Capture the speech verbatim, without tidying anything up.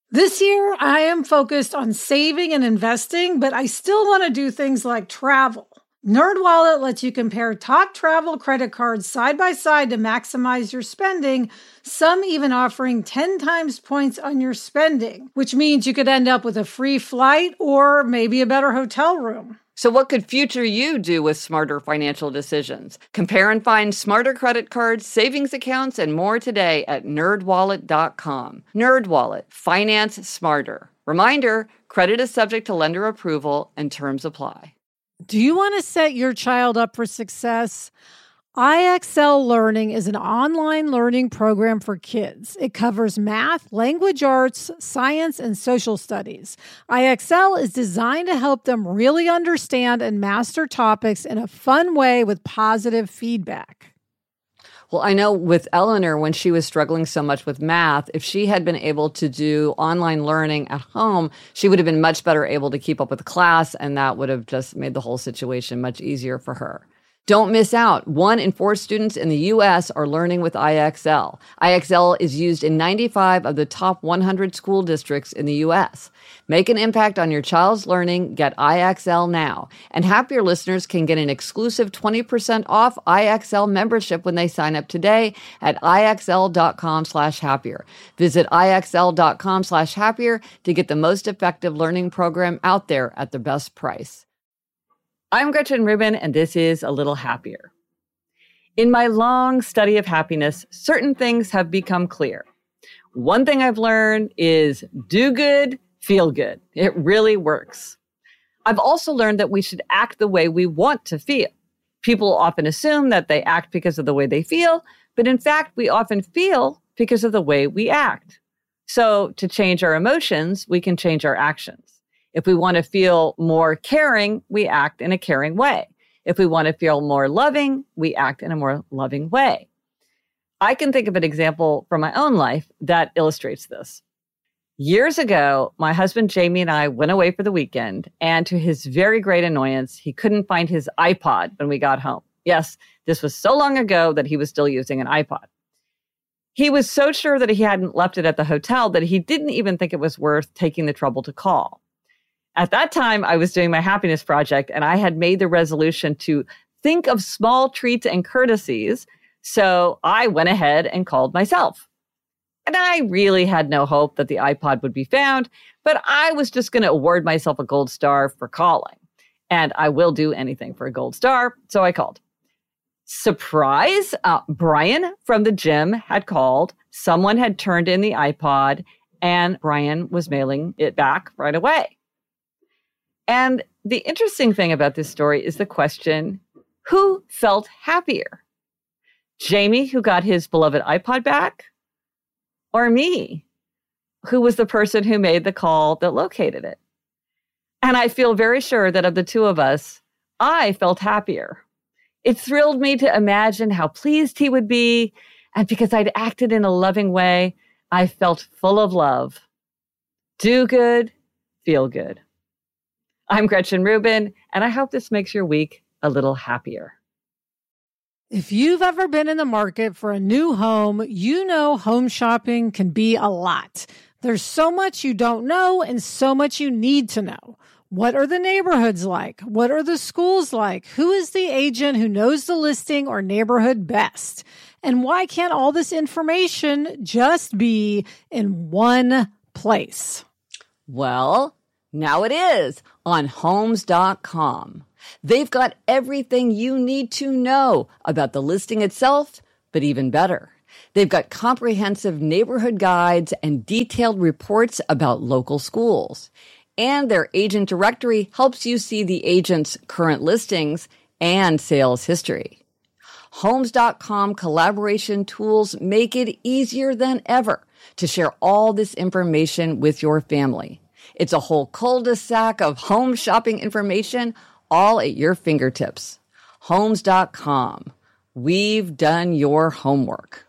This year, I am focused on saving and investing, but I still want to do things like travel. NerdWallet lets you compare top travel credit cards side by side to maximize your spending, some even offering ten times points on your spending, which means you could end up with a free flight or maybe a better hotel room. So what could future you do with smarter financial decisions? Compare and find smarter credit cards, savings accounts, and more today at nerd wallet dot com. NerdWallet. Finance smarter. Reminder, credit is subject to lender approval and terms apply. Do you want to set your child up for success? I X L Learning is an online learning program for kids. It covers math, language arts, science, and social studies. I X L is designed to help them really understand and master topics in a fun way with positive feedback. Well, I know with Eleanor, when she was struggling so much with math, if she had been able to do online learning at home, she would have been much better able to keep up with the class, and that would have just made the whole situation much easier for her. Don't miss out. One in four students in the U S are learning with I X L. I X L is used in ninety-five of the top one hundred school districts in the U S. Make an impact on your child's learning. Get I X L now. And Happier listeners can get an exclusive twenty percent off I X L membership when they sign up today at IXL.com slash happier. Visit IXL.com slash happier to get the most effective learning program out there at the best price. I'm Gretchen Rubin, and this is A Little Happier. In my long study of happiness, certain things have become clear. One thing I've learned is do good, feel good. It really works. I've also learned that we should act the way we want to feel. People often assume that they act because of the way they feel, but in fact, we often feel because of the way we act. So to change our emotions, we can change our actions. If we want to feel more caring, we act in a caring way. If we want to feel more loving, we act in a more loving way. I can think of an example from my own life that illustrates this. Years ago, my husband Jamie and I went away for the weekend, and to his very great annoyance, he couldn't find his iPod when we got home. Yes, this was so long ago that he was still using an iPod. He was so sure that he hadn't left it at the hotel that he didn't even think it was worth taking the trouble to call. At that time, I was doing my happiness project, and I had made the resolution to think of small treats and courtesies. So I went ahead and called myself. And I really had no hope that the iPod would be found, but I was just going to award myself a gold star for calling. And I will do anything for a gold star, so I called. Surprise! Uh, Brian from the gym had called. Someone had turned in the iPod, and Brian was mailing it back right away. And the interesting thing about this story is the question, who felt happier? Jamie, who got his beloved iPod back? Or me, who was the person who made the call that located it? And I feel very sure that of the two of us, I felt happier. It thrilled me to imagine how pleased he would be. And because I'd acted in a loving way, I felt full of love. Do good, feel good. I'm Gretchen Rubin, and I hope this makes your week a little happier. If you've ever been in the market for a new home, you know home shopping can be a lot. There's so much you don't know and so much you need to know. What are the neighborhoods like? What are the schools like? Who is the agent who knows the listing or neighborhood best? And why can't all this information just be in one place? Well, now it is on homes dot com. They've got everything you need to know about the listing itself, but even better. They've got comprehensive neighborhood guides and detailed reports about local schools. And their agent directory helps you see the agent's current listings and sales history. homes dot com collaboration tools make it easier than ever to share all this information with your family. It's a whole cul-de-sac of home shopping information all at your fingertips. homes dot com. We've done your homework.